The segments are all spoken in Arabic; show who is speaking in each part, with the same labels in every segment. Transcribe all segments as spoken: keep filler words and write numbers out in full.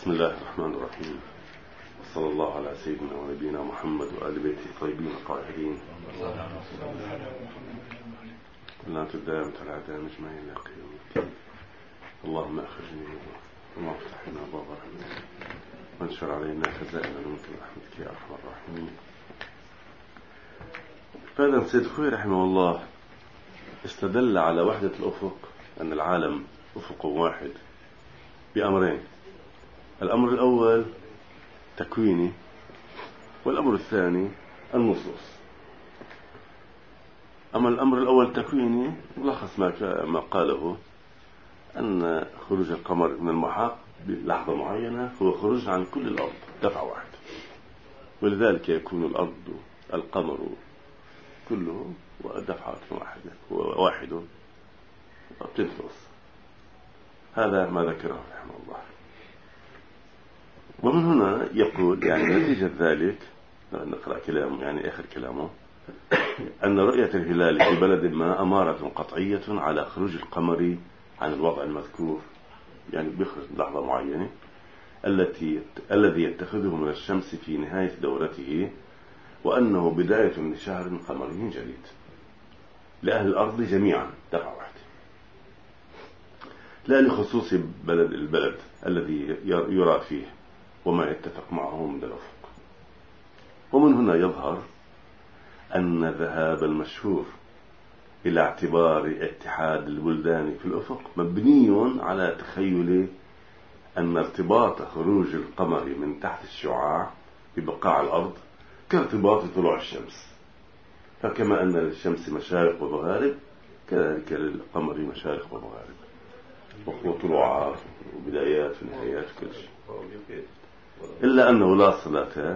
Speaker 1: بسم الله الرحمن الرحيم، صلى الله على سيدنا ونبينا محمد وآل بيته الطيبين الطاهرين. لا تدام العدام اجمعين الى قيام الدين. اللهم اخرجني اللهم افتح لنا باب رحمتك وانشر علينا خزائن منك برحمتك يا ارحم الراحمين. فهذا سيد خوي رحمه الله استدل على وحدة الأفق، أن العالم أفق واحد، بأمرين: الأمر الأول تكويني، والأمر الثاني النصوص. أما الأمر الأول تكويني ملخص ما قاله أن خروج القمر من المحاق بلحظة معينة هو خروج عن كل الأرض دفعة واحدة، ولذلك يكون الأرض القمر كله ودفعة واحدة واحد وبتنفص. هذا ما ذكره رحمه الله. ومن هنا يقول يعني نتيجة ذلك، نقرأ كلامه يعني آخر كلامه، أن رؤية الهلال في بلد ما أمارة قطعية على خروج القمر عن الوضع المذكور، يعني بيخرج لحظة معينة التي الذي يتخذه من الشمس في نهاية دورته، وأنه بداية لشهر قمري جديد لأهل الأرض جميعا دفعة واحدة، لا لخصوص بلد البلد الذي يرى فيه وما يتفق معه من الأفق. ومن هنا يظهر أن ذهاب المشهور إلى اعتبار اتحاد البلدان في الأفق مبني على تخيل أن ارتباط خروج القمر من تحت الشعاع ببقاع الأرض كارتباط طلوع الشمس، فكما أن للشمس مشارق ومغارب كذلك للقمر مشارق ومغارب وطلوعات وبدايات ونهايات وكل شيء، إلا أنه لا صلة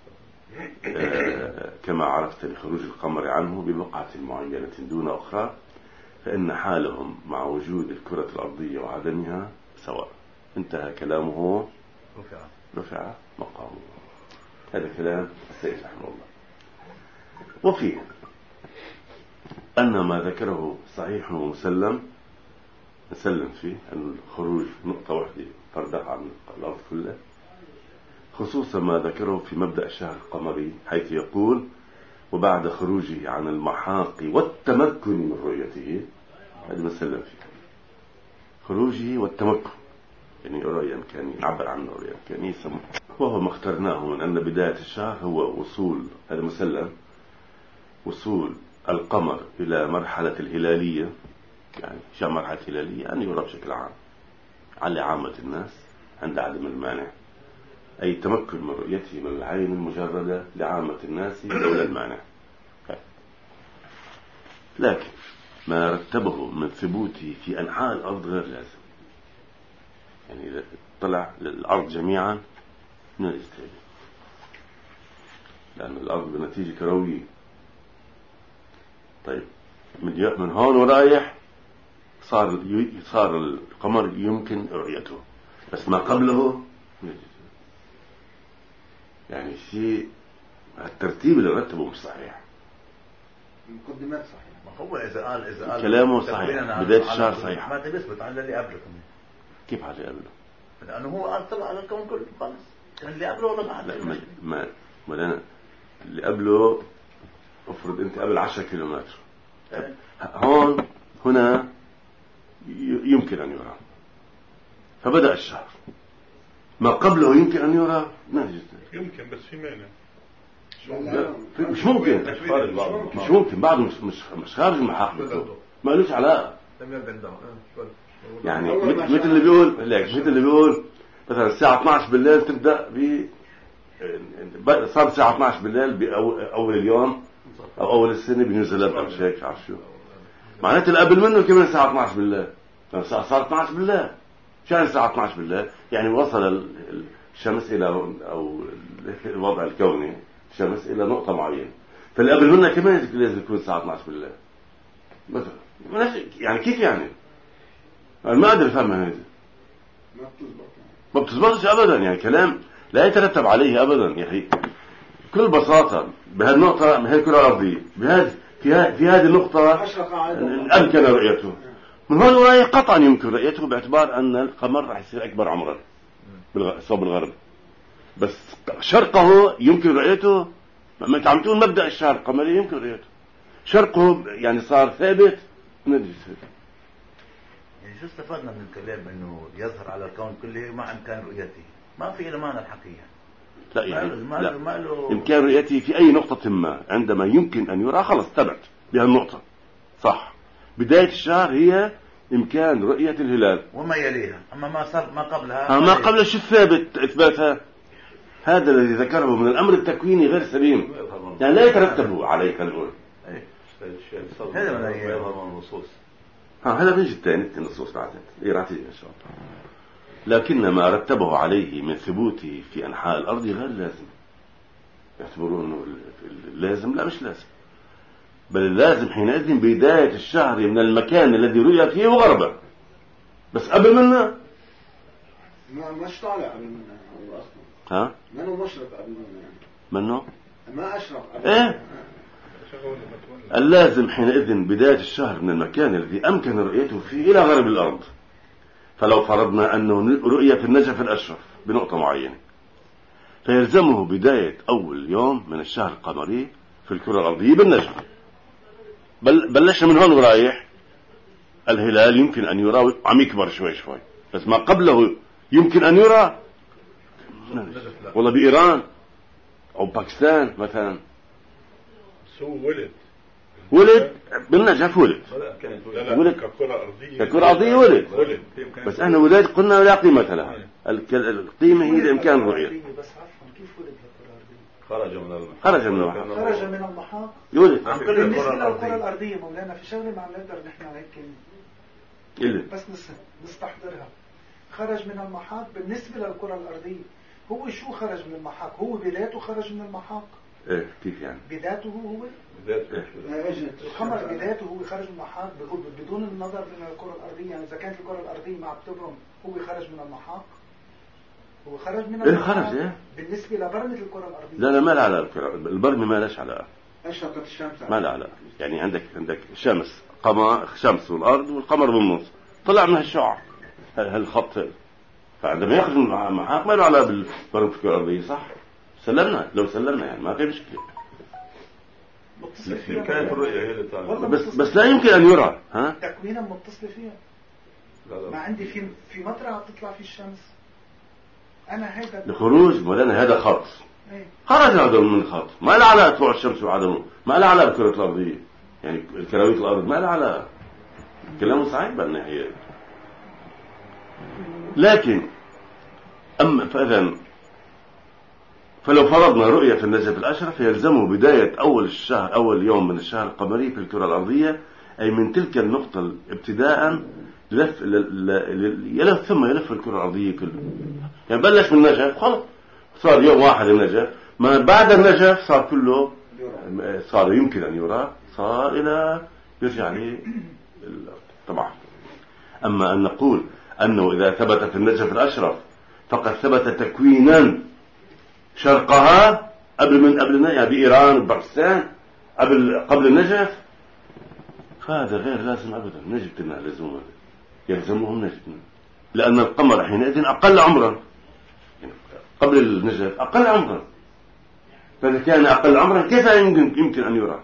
Speaker 1: كما عرفت لخروج القمر عنه ببقعة معينة دون أخرى، فإن حالهم مع وجود الكرة الأرضية وعدمها سواء. انتهى كلامه، رفع رفع مقامه. هذا كلام السيد رحمه الله. وفيه أن ما ذكره صحيح ومسلم، نسلم فيه أن الخروج نقطة واحدة فردق عن الأرض كلها، خصوصا ما ذكره في مبدأ الشهر القمري حيث يقول: وبعد خروجه عن المحاق والتمكن من رؤيته. هذا مسلم فيه خروجه والتمكن، يعني رؤية إمكانية نعبر عنه رؤية إمكانية، وهو ما اخترناه من أن بداية الشهر هو وصول، هذا مسلم، وصول القمر إلى مرحلة الهلالية، يعني شو مرحلة هلالية؟ أن يرى بشكل عام على عامة الناس عند عدم المانع، أي تمكن من رؤيته من العين المجردة لعامة الناس لولا المانع. لكن ما رتبه من ثبوته في أنحاء الأرض غير لازم، يعني إذا طلع للأرض جميعا من الاستهلاك، لأن الأرض بنتيجة كروية. طيب من هون ورايح صار صار القمر يمكن رؤيته، بس ما قبله يعني شيء الترتيب اللي رتبه مش صحيح.
Speaker 2: المقدمات صحيح، ما هو إذا قال إذا قال
Speaker 1: كلامه صحيح، بداية الشهر صحيح،
Speaker 2: ما تثبت على اللي قبله.
Speaker 1: كيف على اللي قبله؟
Speaker 2: لأنه هو قال طلع على الكون كله خالص، كان اللي قبله ولا بعد؟
Speaker 1: لا ما ما ما اللي قبله افرض أنت قبل عشرة كيلومتر، هون هنا يمكن أن يرى، فبدأ الشهر. ما قبله يمكن أن يرى ما
Speaker 3: يمكن، بس في مانع.
Speaker 1: مش ممكن مش ممكن بعده مش مش مش خارج المحاق، ما لوش علاقة. يعني مثل اللي بيقول لك مثل اللي بيقول مثلا الساعة اثنعش بالليل تبدأ ب صار الساعة اثنعش بالليل بأول اليوم أو أول السنة بنيوزيلندا أو شيء مش عارف شو، معناته اللي قبل منه كمان الساعة اثنعش بالليل، صار اثنعش بالليل. شان الساعة اثنعش بالليل يعني وصل الشمس إلى أو الوضع الكوني الشمس إلى نقطة معينة، فاللي قبل منه كمان لازم يكون الساعة اثنعش بالليل مثلا. يعني كيف يعني؟ أنا ما أقدر أفهمها هذه، ما بتزبطش أبدا، يعني كلام لا يترتب عليه أبدا. يعني بكل بساطة بهالنقطة من هذه الكرة الأرضية بهذه في في هذه النقطة أمكن رؤيته، من هون ورايح قطعا يمكن رؤيته باعتبار أن القمر راح يصير أكبر عمرا بالصوب الغربي، بس شرقه يمكن رؤيته. ما عم تقول مبدأ الشهر القمري يمكن رؤيته، شرقه يعني صار ثابت.
Speaker 2: يعني شو استفدنا من الكلام انه يظهر على الكون كله مع امكان رؤيته؟ ما في له معنى الحقيقة.
Speaker 1: لا يعني
Speaker 2: ما
Speaker 1: لا.
Speaker 2: ما له
Speaker 1: إمكان رؤيته في أي نقطة ما عندما يمكن أن يرى، خلص تبعت بهالنقطة صح. بداية الشهر هي إمكان رؤية الهلال
Speaker 2: وما يليها، أما ما صار ما قبلها
Speaker 1: ما قبل شو الثابت إثباتها. هذا الذي ذكره من الأمر التكويني غير سليم، يعني لا يترتب عليه. خلينا نقول
Speaker 2: هذا من النصوص.
Speaker 1: ها هذا بيجي الثاني النصوص بعد إيه راح تيجي إن شاء الله. لكن ما رتبه عليه من ثبوته في أنحاء الأرض غير لازم. يعتبرون إنه لازم، لا مش لازم، بل اللازم حينئذ بداية الشهر من المكان الذي رؤي فيه وغربه. بس قبل منا
Speaker 3: ما مش طالع قبل منا هو أصلا.
Speaker 1: ها؟
Speaker 3: منه مشرق قبل منا يعني.
Speaker 1: منه؟
Speaker 3: ما أشرق قبل.
Speaker 1: إيه؟ اللازم حينئذ بداية الشهر من المكان الذي أمكن رؤيته فيه إلى غرب الأرض. فلو فرضنا أنه رؤية في النجف الأشرف بنقطة معينة، فيلزمه بداية أول يوم من الشهر القمري في الكرة الأرضية بالنجف. بل بلشنا من هون ورايح الهلال يمكن أن يرى، عم يكبر شوي شوي، بس ما قبله يمكن أن يرى والله بإيران أو باكستان مثلا.
Speaker 4: سو ولد
Speaker 1: ولد بالنجف، ولد
Speaker 4: ولد ككرة أرضية،
Speaker 1: ككرة أرضية ولد.
Speaker 4: ولد.
Speaker 1: بس احنا ولاد قلنا لا قيمة لها، القيمة هي الإمكان الرؤية.
Speaker 3: بس عفوا كيف ولد الكرة الأرضية؟
Speaker 4: خرج من المحاق.
Speaker 1: خرج من المحاق.
Speaker 3: خرج من المحاق.
Speaker 1: يولد.
Speaker 3: بالنسبة للكرة الأرضية مولانا في شغلة ما عم نقدر نحن هيك
Speaker 1: إيه؟
Speaker 3: بس نستحضرها. خرج من المحاق بالنسبة للكرة الأرضية، هو شو خرج من المحاق؟ هو بذاته خرج من المحاق.
Speaker 1: ايه كيف يعني؟
Speaker 3: بذاته هو
Speaker 4: بداية
Speaker 3: القمر بذاته هو خرج من المحاق بدون النظر من الكرة الأرضية. يعني إذا كانت الكرة الأرضية ما عم تبرم هو خرج من المحاق. هو خرج من
Speaker 1: إيه
Speaker 3: المحاق.
Speaker 1: خرج إيه؟
Speaker 3: بالنسبة لبرمة الكرة الأرضية.
Speaker 1: لا لا ما له علاقة، البرمة ما لهش علاقة.
Speaker 3: أشرقت الشمس.
Speaker 1: ما له علاقة، يعني عندك عندك شمس، قمر، شمس والأرض والقمر بالنص، طلع من هالشعاع هالخط. فعندما يخرج من المحاق ما له علاقة بالبرمة الكرة الأرضية، صح؟ سلمنا لو سلمنا يعني ما في مشكلة.
Speaker 4: كانت الرؤية هي اللي
Speaker 1: بس بس لا يمكن أن يرى. ها؟
Speaker 3: تكوينا متصل فيها.
Speaker 4: لا لا.
Speaker 3: ما عندي في في مطرح عم تطلع في الشمس. أنا هيدا
Speaker 1: الخروج مولانا هذا خط.
Speaker 3: ايه.
Speaker 1: خرج هذا من الخط، ما له علاقة طلوع الشمس وعدمه، ما له علاقة بالكرة الأرضية، يعني الكروية الأرض ما له علاقة. كلامه صحيح بالنهاية. لكن أما فإذا فلو فرضنا رؤية في النجف الأشرف يلزمه بداية أول الشهر أول يوم من الشهر القمري في الكرة الأرضية، أي من تلك النقطة ابتداء يلف, يلف ثم يلف الكرة الأرضية كله. يعني بلش من النجف خلص صار يوم واحد النجف، ما بعد النجف صار كله صار يمكن أن يرى، صار إلى يرجع لي طبعا. أما أن نقول أنه إذا ثبت في النجف الأشرف فقد ثبت تكوينا شرقها قبل من قبل يعني بإيران وباكستان قبل قبل النجف، فهذا غير لازم أبدا. نجدنا لزوم يلزمهم نجدنا، لأن القمر حينئذ أقل عمرا، يعني قبل النجف أقل عمرا، فإذا كان أقل عمرا كيف يمكن يمكن أن يرى؟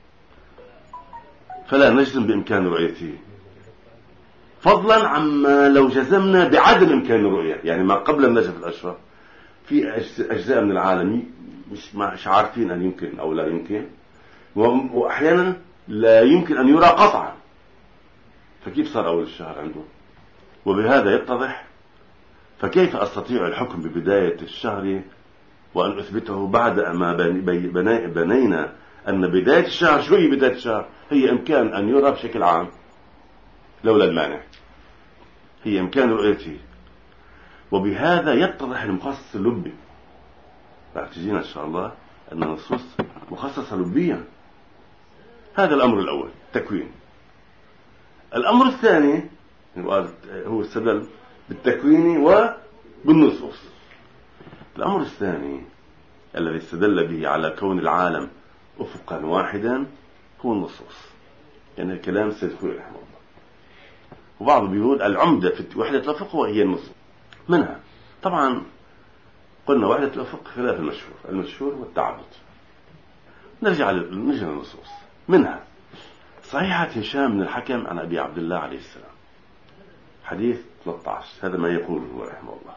Speaker 1: فلا نجزم بإمكان رؤيته، فضلا عما لو جزمنا بعدم إمكان الرؤية. يعني ما قبل النجف الأشرف في أجزاء من العالم مش مش عارفين أن يمكن أو لا يمكن، وأحيانا لا يمكن أن يرى قطعا، فكيف صار أول الشهر عنده؟ وبهذا يتضح فكيف أستطيع الحكم ببداية الشهر وأن أثبته بعد ما بنينا أن بداية الشهر شو هي بداية الشهر؟ هي إمكان أن يرى بشكل عام لولا المانع، هي إمكان رؤيته. وبهذا يتضح المخصص اللبي. راح تجينا إن شاء الله أن النصوص مخصصة لبيا. هذا الأمر الأول تكوين. الأمر الثاني هو السبب بالتكوين وبالنصوص. الأمر الثاني الذي استدل به على كون العالم أفقا واحدا هو النصوص، يعني كلام سيد خليل رحمه الله. وبعض بيقول العمدة في وحدة الأفق هي النصوص. منها طبعا قلنا وحدة الأفق خلاف المشهور، المشهور والتعبد. نرجع نرجع للنصوص، منها صحيحة هشام بن الحكم عن أبي عبد الله عليه السلام، حديث ثلاثة عشر، هذا ما يقوله رحمه الله.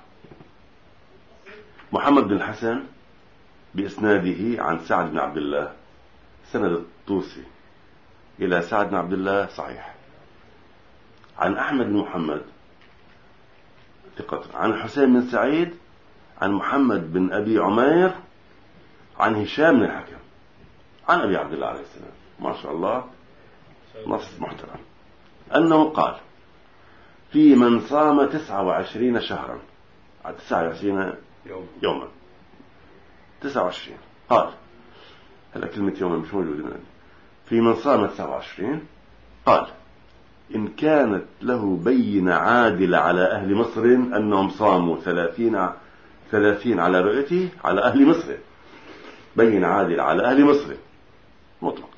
Speaker 1: محمد بن الحسن بإسناده عن سعد بن عبد الله، سند الطوسي إلى سعد بن عبد الله صحيح. عن أحمد بن محمد ثقة، عن حسين بن سعيد عن محمد بن أبي عمير عن هشام بن الحكم عن أبي عبد الله عليه السلام، ما شاء الله نص محترم، أنه قال في من صام تسعة وعشرين شهرا، تسعة وعشرين يوما، تسعة وعشرين، قال هلا كلمة يوما مش موجودة، في من صام تسعة وعشرين قال إن كانت له بينة عادلة على أهل مصر أنهم صاموا ثلاثين ثلاثين على رؤيته، على أهل مصر بينة عادلة على أهل مصر مطلق،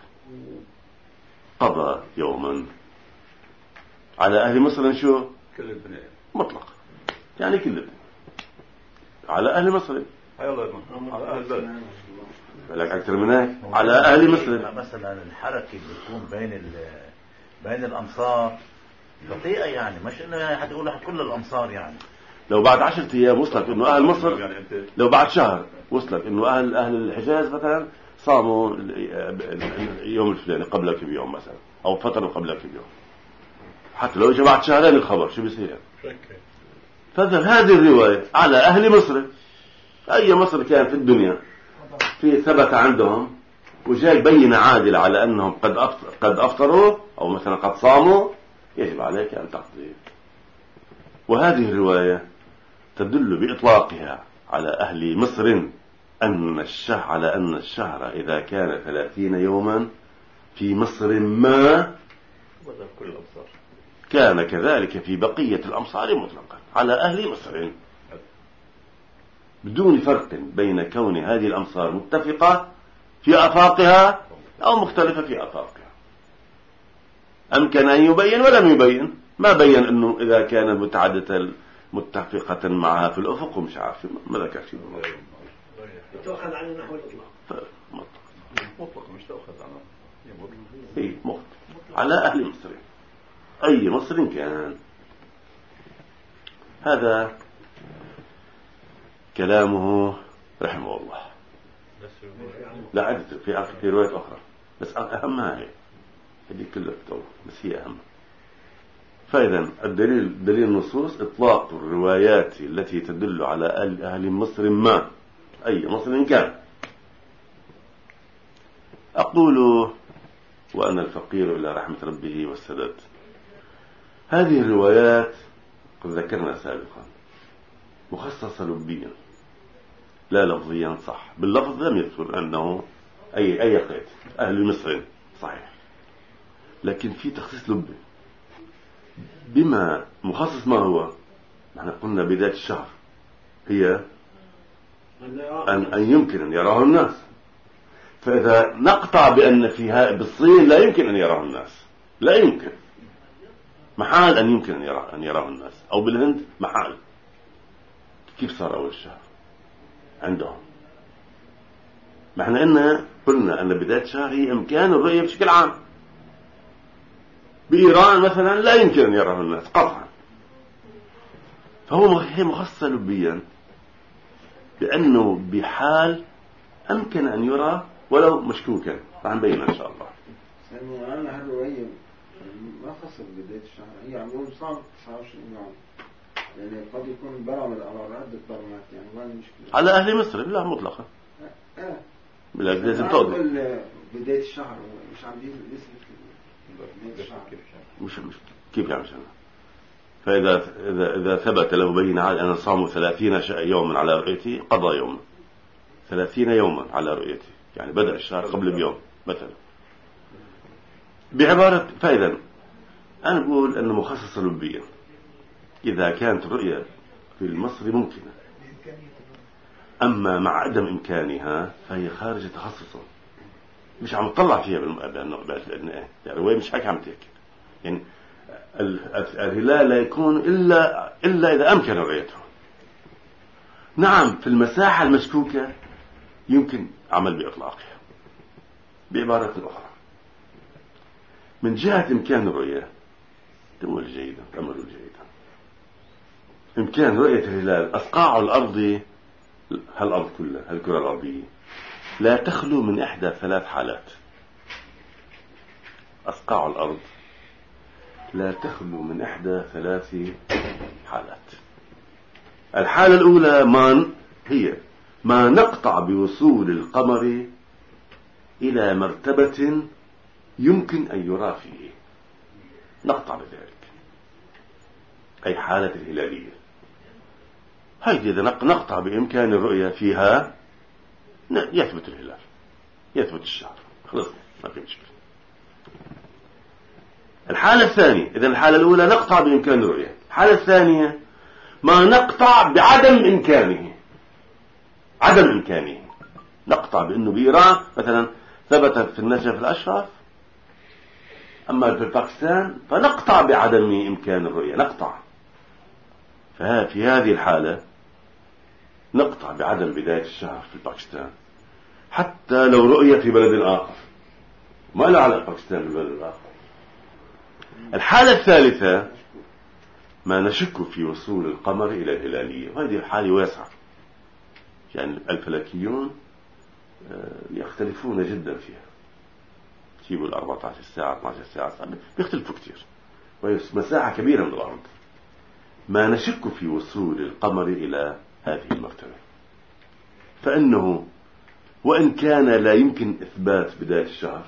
Speaker 1: قضى يوما على أهل مصر شو
Speaker 4: كل البناء
Speaker 1: مطلق، يعني كل البناء على أهل مصر،
Speaker 4: على أهل البلد،
Speaker 1: لك أكثر من هيك على أهل مصر.
Speaker 2: مثلا الحركة بتكون بين بين الأمصار بطيئة، يعني مش إنه يعني حتقول كل الأمصار، يعني
Speaker 1: لو بعد عشرة أيام وصلك إنه أهل مصر، لو بعد شهر وصلك إنه أهل أهل الحجاز مثلا صاموا يوم الفلاني قبلك بيوم مثلا، أو فترة قبلك بيوم، حتى لو إجا بعد شهرين الخبر شو بيصير؟ فهذه الرواية على أهل مصر، أي مصر كان في الدنيا في ثبت عندهم وجاء بينة عادلة على أنهم قد أفطر قد أفطروا أو مثلا قد صاموا، يجب عليك أن تقضي. وهذه الرواية تدل بإطلاقها على أهل مصر أن الشهر على أن الشهر إذا كان ثلاثين يوما في مصر ما كان كذلك في بقية الأمصار مطلقا على أهل مصر، بدون فرق بين كون هذه الأمصار متفقة في آفاقها أو مختلفة في آفاقها. أمكن أن يبين ولم يبين، ما بين أنه إذا كان متعددة متفقة معها في الأفق ومش عارف ما ذكر شيء
Speaker 5: تأخذ عنه نحو الإطلاق،
Speaker 4: مطلق مش تأخذ عنه
Speaker 1: إيه مطلق على أهل مصر، أي مصر كان. هذا كلامه رحمه الله. لا عدد في في رواية أخرى، بس أهمها هي هذه كلها بتوع، بس هي أهم. فإذا الدليل دليل النصوص إطلاق الروايات التي تدل على أهل مصر ما، أي مصر كان. أقول وأنا الفقير إلى رحمة ربه والسداد، هذه الروايات قد ذكرنا سابقا مخصصة لبيا لا لفظيا، صح باللفظ لم يذكر أنه أي أي قيد أهل مصر صحيح، لكن في تخصيص لبي بما مخصص. ما هو؟ نحن قلنا بداية الشهر هي أن, أن يمكن أن يراه الناس، فإذا نقطع بأن فيها بالصين لا يمكن أن يراه الناس، لا يمكن محال أن يمكن أن يراه أن يراه الناس، أو بالهند محال، كيف صار أول الشهر عندهم؟ ما احنا إن قلنا أن بداية الشهر هي إمكان الرؤية بشكل عام. بإيران مثلا لا يمكن أن يراه الناس قطعا، فهو هي مخصصة لبيا بأنه بحال أمكن أن يرى ولو مشكوكا، راح نبين إن شاء الله.
Speaker 5: لأنه أنا هالرؤية ما خصت بداية الشهر، هي عم يقول صام تسعة وعشرين يوم، يعني قد يكون برامج على عدة برامات، يعني ما المشكلة على
Speaker 1: أهل مصر لا مطلقة.
Speaker 5: آه.
Speaker 1: لا لازم تقضي
Speaker 5: بداية الشهر، مش عم يثبت بداية الشهر
Speaker 1: مش مش كيف يعني شهر. فإذا إذا إذا ثبت له بين عاد أن صاموا ثلاثين يوما على رؤيته قضى يوما، ثلاثين يوما على رؤيته، يعني بدأ الشهر قبل بيوم مثلا بعبارة. فإذا أنا أقول أنه مخصص لبيا إذا كانت الرؤية في المصري ممكنة، أما مع عدم إمكانها فهي خارج تخصصه، مش عم تطلع فيها بالنقبات، لأن إيه يعني هو مش حكي عم تحكي، يعني الهلال لا يكون إلا إلا إذا أمكن رؤيته، نعم في المساحة المشكوكة يمكن عمل بإطلاقها. بعبارة أخرى، من جهة إمكان الرؤية تقول جيدا تأمل جيدا، إمكان رؤية الهلال أصقاع الأرض، هالأرض كلها هالكرة الأرضية لا تخلو من إحدى ثلاث حالات. أصقاع الأرض لا تخلو من إحدى ثلاث حالات. الحالة الأولى ما هي ما نقطع بوصول القمر إلى مرتبة يمكن أن يرى فيه، نقطع بذلك، أي حالة الهلالية. هذه إذا نقطع بإمكان الرؤية فيها يثبت الهلال، يثبت الشهر، خلص ما في مشكلة. الحالة الثانية، إذا الحالة الأولى نقطع بإمكان الرؤية، الحالة الثانية ما نقطع بعدم إمكانه، عدم إمكانه، نقطع بأنه بإيران مثلا ثبت في النجف الأشرف، أما في باكستان فنقطع بعدم إمكان الرؤية، نقطع. ففي هذه الحالة نقطع بعدم بداية الشهر في باكستان حتى لو رؤية في بلد آخر، ما له علاقة باكستان بالبلد الآخر. الحالة الثالثة ما نشك في وصول القمر إلى الهلالية، وهذه الحالة واسعة، يعني الفلكيون يختلفون جدا فيها، تجيبوا الأربعة عشر ساعة اثنتا عشرة ساعة بيختلفوا كثير، وهي مساحة كبيرة من الأرض. ما نشك في وصول القمر إلى هذه المرتبة، فإنه وإن كان لا يمكن إثبات بداية الشهر،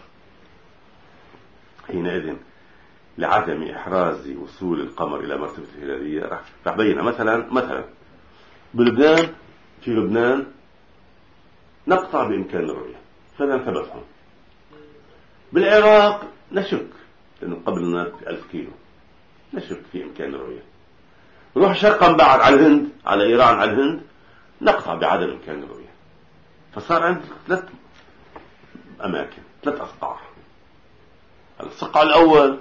Speaker 1: حينئذ لعدم إحراز وصول القمر إلى مرتبة الهلالية راح بينها. مثلا مثلا بلبنان، في لبنان نقطع بإمكان الرؤية فلا ثبتهم. بالعراق نشك لأنه قبلنا بألف كيلو، نشك في إمكان الرؤية. نروح شرقا بعد على الهند، على إيران، على الهند، نقطع بعدم إمكان الرؤية. فصار عندك ثلاث أماكن، ثلاث أصقاع. الصقع الأول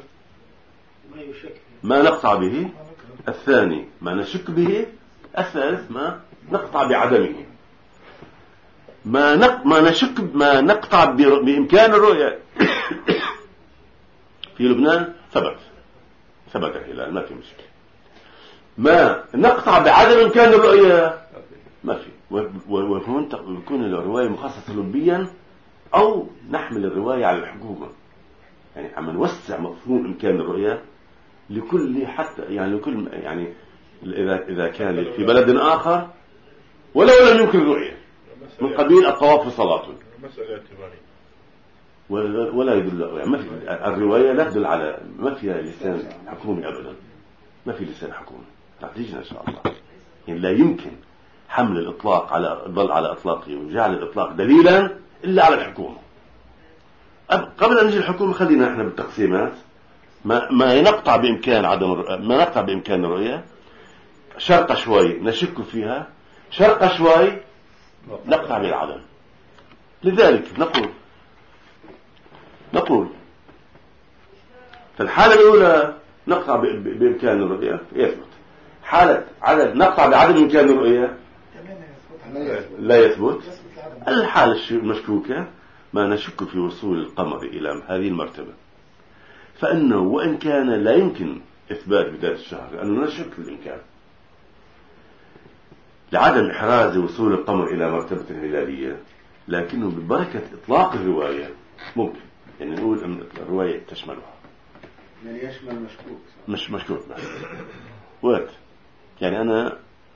Speaker 1: ما نقطع به، الثاني ما نشك به، الثالث ما نقطع بعدمه. ما نق... ما نشك ما نقطع ب... بإمكان الرؤية في لبنان ثبت ثبت الهلال، ما في مشكلة. ما نقطع بعدم إمكان الرؤية ما في، ويكون الرواية مخصصة لبيا أو نحمل الرواية على الحكومة، يعني عم نوسع مفهوم إمكان الرؤية لكل، حتى يعني لكل، يعني إذا إذا كان في بلد آخر ولو لم يمكن الرؤية من قبيل الطواف في صلاة، ولا يدل، يعني ما في الرواية لا تدل على، ما فيها لسان حكومي أبدا، ما في لسان حكومي. تعطيجنا إن شاء الله، يعني لا يمكن حمل الإطلاق على الظل على إطلاقه وجعل الإطلاق دليلا إلا على الحكومة. قبل أن نجي الحكومة خلينا إحنا بالتقسيمات. ما ما نقطع بإمكان عدم ما نقطع بإمكان الرؤية، شرقة شوي نشك فيها، شرقة شوي نقطع بالعدم. لذلك نقول نقول في الحالة الأولى نقطع بإمكان الرؤية يثبت، حالة عدد نقطع بعدم إمكان الرؤية لا يثبت. الحالة المشكوكة ما نشك في وصول القمر إلى هذه المرتبة، فإنه وإن كان لا يمكن إثبات بداية الشهر لأنه نشك في الإمكان، لعدم إحراز وصول القمر إلى مرتبة الهلالية، لكنه ببركة إطلاق الرواية ممكن يعني نقول أن الرواية تشملها،
Speaker 5: يعني يشمل مشكوك
Speaker 1: مش مشكوك بس وقت، يعني أنا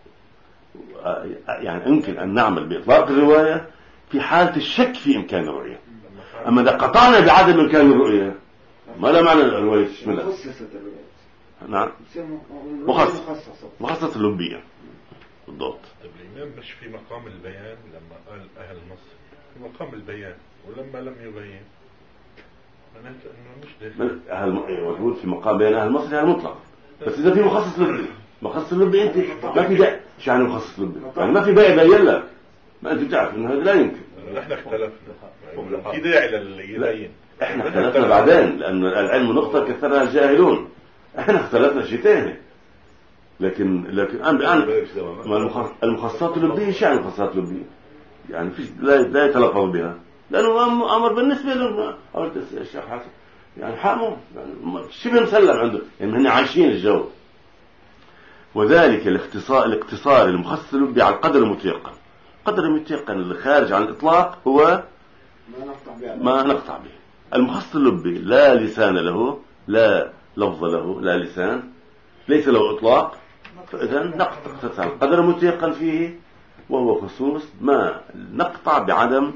Speaker 1: يعني يمكن أن نعمل بإطلاق الرواية في حالة الشك في إمكان الرؤية. أما إذا قطعنا بعدم إمكان الرؤية ما لا معنى الرواية تشملها. نعم مخصص مخصص اللبية بالضبط.
Speaker 6: الإمام مش في مقام البيان لما قال أهل مصر، في مقام البيان، ولما لم يبين معناته إنه مش داخل
Speaker 1: أهل موجود في مقام بيان أهل مصر يعني مطلق. بس إذا في مخصص لبي، مخصص لبي أنت ما في داعي، شو يعني مخصص لبي؟ يعني ما في بيع بين لك، ما أنت تعرف إنه هذا لا يمكن.
Speaker 6: إحنا اختلفنا في داعي لليبين.
Speaker 1: إحنا اختلفنا بعدين لأن العلم نقطة كثرها الجاهلون. إحنا اختلفنا شيء ثاني. لكن لكن أنا أنا المخصصات اللبية شو يعني المخصصات اللبية؟ يعني فيش لا لا يتلفظ بها لأنه أمر بالنسبة له الشيخ حسن يعني حامو يعني شبه مسلم عنده يعني هن عايشين الجو. وذلك الاختصار الاقتصار المخصص اللبي على القدر المتيقن. القدر المتيقن اللي خارج عن الإطلاق هو
Speaker 5: ما نقطع به
Speaker 1: ما نقطع به. المخصص اللبي لا لسان له لا لفظ له لا لسان ليس له إطلاق فإذا نقطع القدر المتيقن فيه وهو خصوص ما نقطع بعدم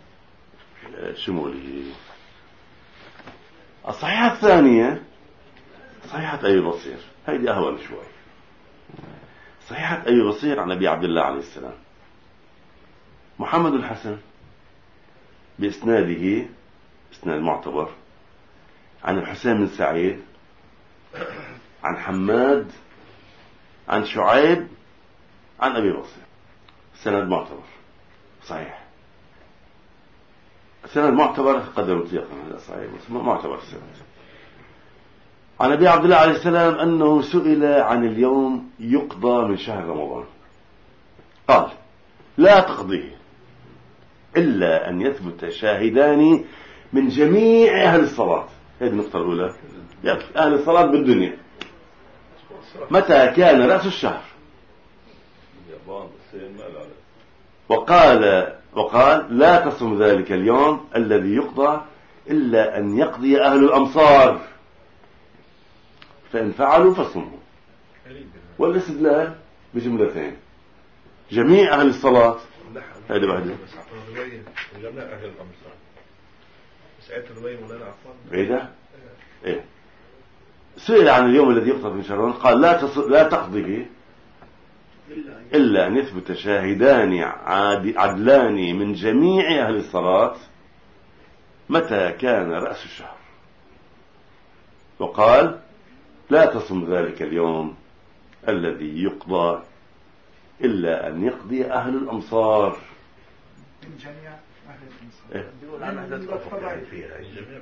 Speaker 1: شموله. الصحيحة الثانية صحيحة أبي بصير هذه أهون شوي. صحيحة أبي بصير عن أبي عبد الله عليه السلام محمد الحسن بإسناده إسناد معتبر عن الحسين بن سعيد عن حماد عن شعيب عن أبي بصير سند معتبر صحيح. سند معتبر قدر متيقن صحيح معتبر سند. عن أبي عبد الله عليه السلام أنه سئل عن اليوم يقضى من شهر رمضان قال لا تقضيه إلا أن يثبت شاهدان من جميع أهل الصلاة. هذه النقطة الأولى أهل الصلاة بالدنيا متى كان رأس الشهر. وقال وقال لا تصم ذلك اليوم الذي يقضى إلا أن يقضي أهل الأمصار فإن فعلوا فصموا. والاستدلال بجملتين جميع أهل الصلاة هذا بعده
Speaker 6: جميع أهل الأمصار ساعة الرواية مولانا عفان
Speaker 1: بعيدة إيه. سئل عن اليوم الذي يقضى من شهر قال لا تص... لا تقضيه إلا أن يثبت شاهدان عدلان من جميع أهل الصلاة متى كان رأس الشهر. وقال لا تصم ذلك اليوم الذي يقضى إلا أن يقضي أهل الأمصار
Speaker 3: من جميع أهل الأمصار.
Speaker 1: إيه؟
Speaker 2: بيقول عن أهل الأمصار فيها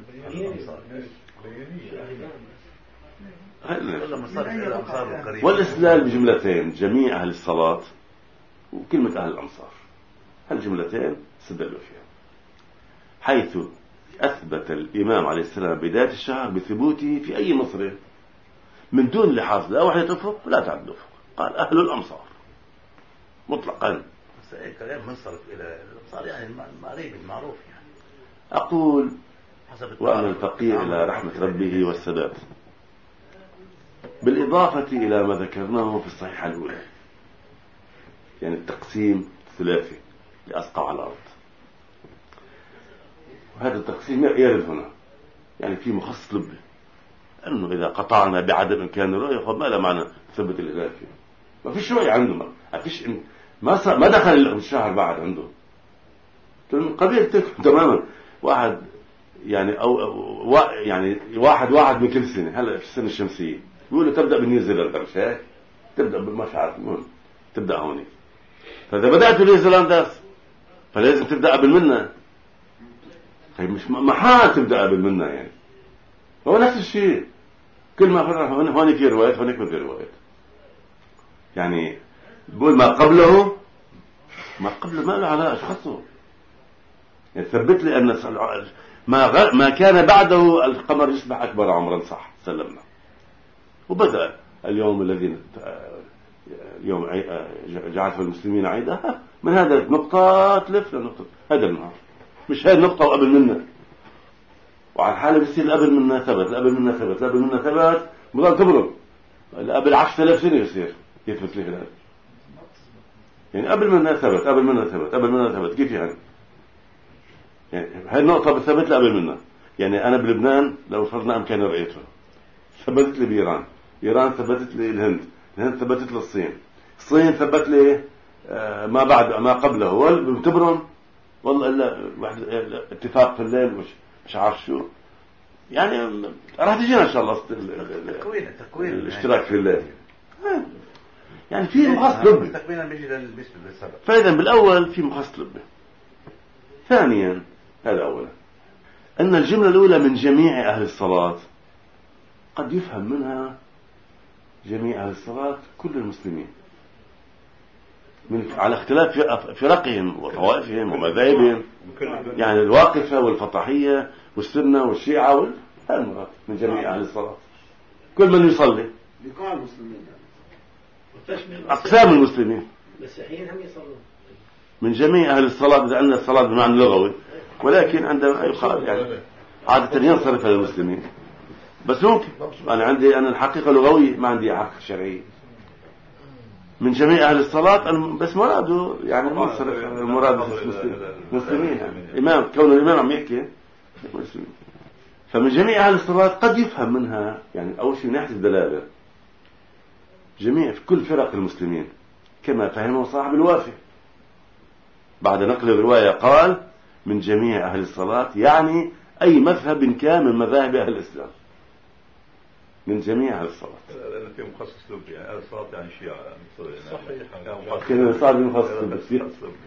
Speaker 1: والاستدلال بجملتين جميع أهل الصلاة وكلمة أهل الأمصار هالجملتين استدلوا فيها حيث أثبت الإمام عليه السلام بداية الشهر بثبوته في أي مصر من دون لحاظ لا واحد أفق لا تعد أفق قال أهل الأمصار مطلقا.
Speaker 2: بس أي كلام منصرف إلى الأمصار يعني قريب المعروف يعني.
Speaker 1: أقول وأنا الفقير إلى رحمة ربه والسداد بالإضافة إلى ما ذكرناه في الصحيحة الأولى يعني التقسيم الثلاثي لأسقع على الأرض. وهذا التقسيم يرد هنا يعني في مخصص لبي أنه إذا قطعنا بعدم إمكان الرؤية فما لا معنى ثبت الإله فيه. ما فيش رؤية عنده ما فيش ما ما دخل الشهر بعد عنده قبيل تماما واحد يعني أو, أو يعني واحد واحد من كل سنة هلا في السنة الشمسية يقولوا تبدأ بنيوزيلندا مش هيك تبدأ مش عارف المهم تبدأ هوني فإذا بدأت بنيوزيلندا فلازم تبدأ قبل منا طيب مش محال تبدأ قبل منا يعني هو نفس الشيء كل ما فرق هون هون في روايات هونيك ما في روايات يعني بقول ما قبله ما قبله ما له علاقة أشخاصه يعني ثبت لي أن ما غ... ما كان بعده القمر يصبح أكبر عمرا صح سلمنا. وبدأ اليوم الذي اليوم جعلته المسلمين عيدا من هذا النقطة تلف لنقطة هذا النهار مش هذه النقطة وقبل منا وعلى حالة بيصير قبل منا ثبت قبل منا ثبت قبل منا ثبت بضل تبرم قبل عشرة آلاف سنة يصير يثبت لي هذا يعني قبل منا ثبت قبل منا ثبت قبل منا ثبت كيف يعني يعني هاي النقطة بثبت لي قبل منا يعني أنا بلبنان لو فرضنا أمكاني رأيته ثبتت لي بإيران إيران ثبتت لي الهند الهند ثبتت لي الصين الصين ثبت لي ما بعد ما قبله هو بتبرم والله إلا واحد اتفاق في الليل مش مش عارف شو يعني راح تجينا إن شاء الله
Speaker 2: تكوين تكوين
Speaker 1: الاشتراك في الليل يعني في مخصص لبي
Speaker 2: تكوينا بيجي للبسم بالسبب.
Speaker 1: فإذا بالأول في مخصص لبي. ثانيا هذا أولا أن الجملة الأولى من جميع أهل الصلاة قد يفهم منها جميع أهل الصلاة كل المسلمين من على اختلاف فرقهم وطوائفهم ومذاهبهم، يعني الواقفة والفطحية والسنة والشيعة وال... هذا المراد من جميع أهل الصلاة، كل من يصلي
Speaker 5: لقاء المسلمين يعني.
Speaker 1: أقسام المسلمين
Speaker 7: المسيحيين هم يصلون
Speaker 1: من جميع أهل الصلاة، إذا عندنا الصلاة بمعنى لغوي، ولكن عندما يقال يعني عادة ينصرف إلى المسلمين، بس ممكن أنا عندي أنا الحقيقة لغوية ما عندي حقيقة شرعية. من جميع أهل الصلاة بس مراده يعني منصرف المراد المسلمين يعني. إمام كون الإمام عم يحكي مسلمين. فمن جميع أهل الصلاة قد يفهم منها يعني أول شيء من ناحية الدلالة جميع في كل فرق المسلمين كما فهمه صاحب الوافي بعد نقل الرواية قال من جميع أهل الصلاة يعني أي مذهب كان من مذاهب أهل الإسلام من جميع أهل الصلاة.
Speaker 4: في مخصص لبي يعني أهل الصلاة يعني شيعة
Speaker 1: صحيح كلمة صار بمخصص لبي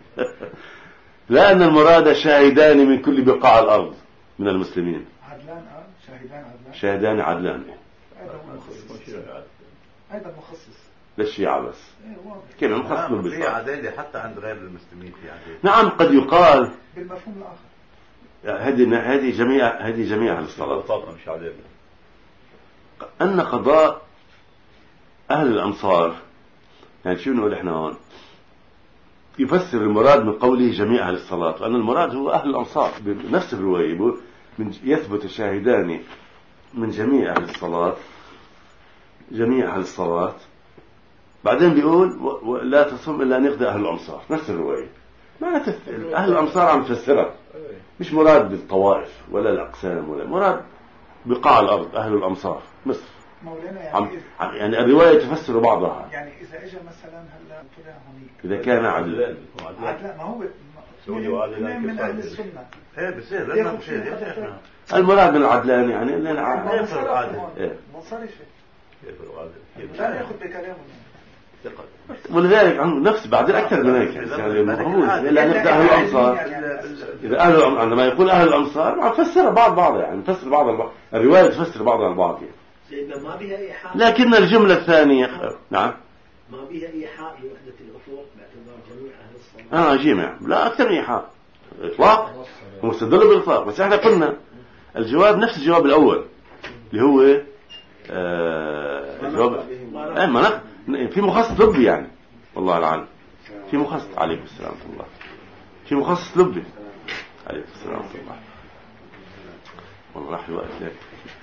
Speaker 1: لأن المراد شاهدان من كل بقاع الأرض من المسلمين.
Speaker 3: عدلان آه شاهدان عدلان
Speaker 1: شاهدان عدلان
Speaker 3: هذا مخصص هذا مخصص
Speaker 1: للشيعة بس كلمة مخصص لبي
Speaker 2: في عدالة حتى عند غير المسلمين في عدالة.
Speaker 1: نعم قد يقال
Speaker 3: بالمفهوم الآخر
Speaker 1: هذه هذه جميع هذه جميع أهل الصلاة
Speaker 4: مش عدالة
Speaker 1: أن قضاء أهل الأمصار يعني شو نقول إحنا هون يفسر المراد من قوله جميع أهل الصلاة، وأن المراد هو أهل الأمصار بنفس الرواية من يثبت شاهدان من جميع أهل الصلاة جميع أهل الصلاة بعدين بيقول لا تصم إلا أن يقضي أهل الأمصار نفس الرواية. ما تفهم أهل الأمصار عم تفسرها مش مراد بالطوائف ولا الأقسام ولا مراد بقاع الأرض أهل الأمصار مصر
Speaker 3: مولانا
Speaker 1: يعني,
Speaker 3: يعني,
Speaker 1: يعني الرواية تفسر بعضها
Speaker 3: يعني إذا إجا مثلا هلا طلع هنيك
Speaker 1: إذا كان عدلان
Speaker 3: عدلان ما هو من, من أهل السنة
Speaker 2: ايه بصير لازم بصير
Speaker 1: المراد بالعدلان يعني اللي
Speaker 2: ما يفرق عادل
Speaker 3: منصرفة
Speaker 2: كيف العادل
Speaker 3: لا ياخذ بكلامه
Speaker 1: ولذلك نفس بعدين أكثر من هيك يعني مفهوم إلا نبدأ أهل الأمصار إذا أهل عندما يقول أهل الأمصار عم تفسر بعض بعض يعني تفسر بعض البعض الرواية تفسر بعضها البعض يعني.
Speaker 7: سيدنا ما بها إيحاء
Speaker 1: لكن الجملة الثانية نعم
Speaker 7: ما بها إيحاء لوحدة الأفق باعتبار جميع أهل الصلاة
Speaker 1: آه جميع لا أكثر من إيحاء إطلاق ومستدل بالإطلاق بس إحنا قلنا الجواب نفس الجواب الأول اللي هو آه الجواب إيه ما في مخصص لبي يعني والله العالم في مخصص عليكم السلام ورحمة الله في مخصص لبي عليكم السلام ورحمة الله والله راح الوقت لك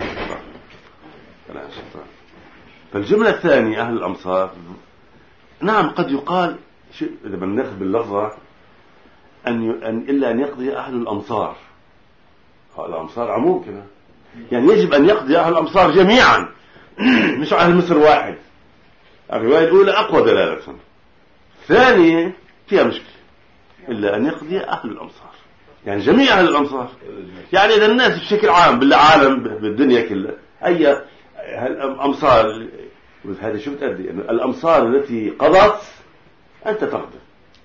Speaker 1: لا شكرا. فالجملة الثانية أهل الأمصار نعم قد يقال شيء إذا بناخذ باللفظة أن, ي... أن إلا أن يقضي أهل الأمصار الأمصار عموم كده يعني يجب أن يقضي أهل الأمصار جميعا مش أهل مصر واحد. الرواية الأولى أقوى دلالة الثانية فيها مشكلة إلا أن يقضي أهل الأمصار يعني جميع أهل الأمصار يعني إذا الناس بشكل عام بالعالم بالدنيا كلها أي الأمصار وهذا شو بتأدي أن الأمصار التي قضت أنت تقضي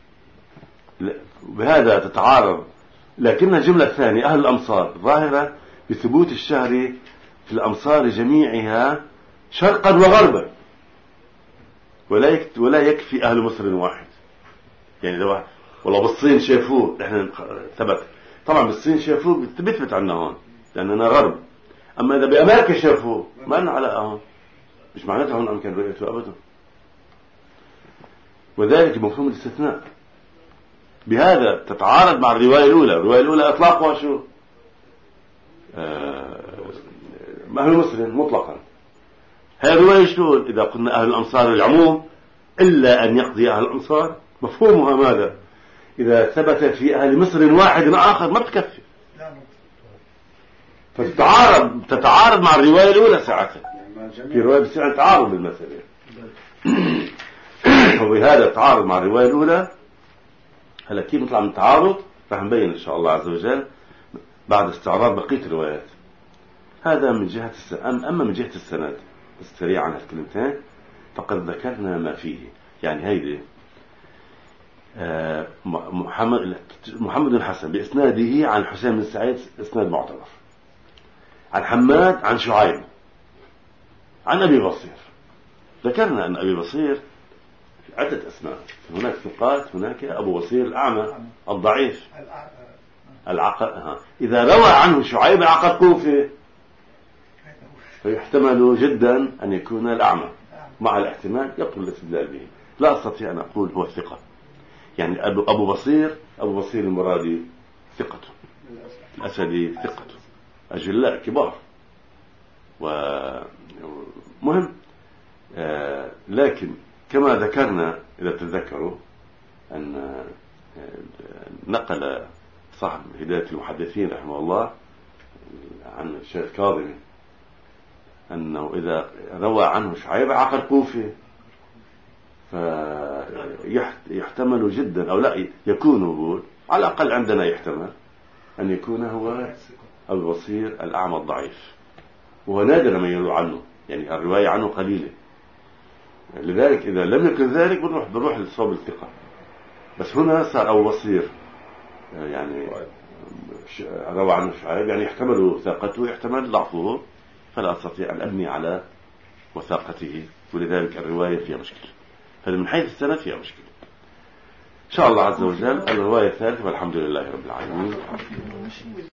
Speaker 1: بهذا تتعارض. لكن الجملة الثانية أهل الأمصار ظاهرة بثبوت الشهر في الأمصار جميعها شرقا وغربا ولا ولا يكفي أهل مصر واحد يعني لو والله بالصين شافوه احنا ثبت طبعا بالصين شافوه بتثبت عنا هون لأننا غرب. أما إذا بأمريكا شافوه ما لنا علاقة هون مش معناتها هون أمكن رؤيته أبدا. وذلك مفهوم الاستثناء بهذا تتعارض مع الرواية الأولى. الرواية الأولى إطلاقها شو آه أهل مصر مطلقا. هذه الرواية شو إذا قلنا أهل الأمصار العموم إلا أن يقضي أهل الأمصار مفهومها ماذا إذا ثبت في أهل مصر واحد آخر ما بتكفي فتتعارض تتعارض مع الرواية الأولى ساعتها في رواية بسرعة تعارض بالمسألة وبهذا تعارض مع الرواية الأولى. هلا كيف نطلع من التعارض راح نبين إن شاء الله عز وجل بعد استعراض بقية الروايات. هذا من جهة السند. أما من جهة السند سريعا عن الكلمتين فقد ذكرنا ما فيه يعني هيدي آه محمد محمد بن الحسن بإسناده عن حسين بن سعيد إسناد معتبر عن حماد عن شعيب عن أبي بصير ذكرنا أن أبي بصير عدة أسماء، هناك ثقات، هناك أبو بصير الأعمى الضعيف العقل. إذا روى عنه شعيب العقل كوفي فيحتمل جدا أن يكون الأعمى، مع الاحتمال يبطل الاستدلال به. لا أستطيع أن أقول هو ثقة، يعني أبو بصير أبو بصير المرادي ثقته، الأسدي ثقته، أجلاء كبار ومهم. آه لكن كما ذكرنا إذا تذكروا أن نقل صاحب هداية المحدثين رحمه الله عن الشيخ كاظمي أنه إذا روى عنه شعيب عقل كوفي فيحتمل جدا أو لا يكون بول على الأقل عندنا يحتمل أن يكون هو أبو بصير الأعمى الضعيف، وهو نادر من يروى عنه، يعني الرواية عنه قليلة. لذلك إذا لم يكن ذلك بنروح بنروح للصواب الثقة. بس هنا صار أبو بصير يعني روى عنه شعيب، يعني يحتمل ثقته يحتمل ضعفه، فلا أستطيع أن أبني على وثاقته، ولذلك الرواية فيها مشكلة. فمن حيث السند فيها مشكلة. إن شاء الله عز وجل الرواية الثالثة والحمد لله رب العالمين.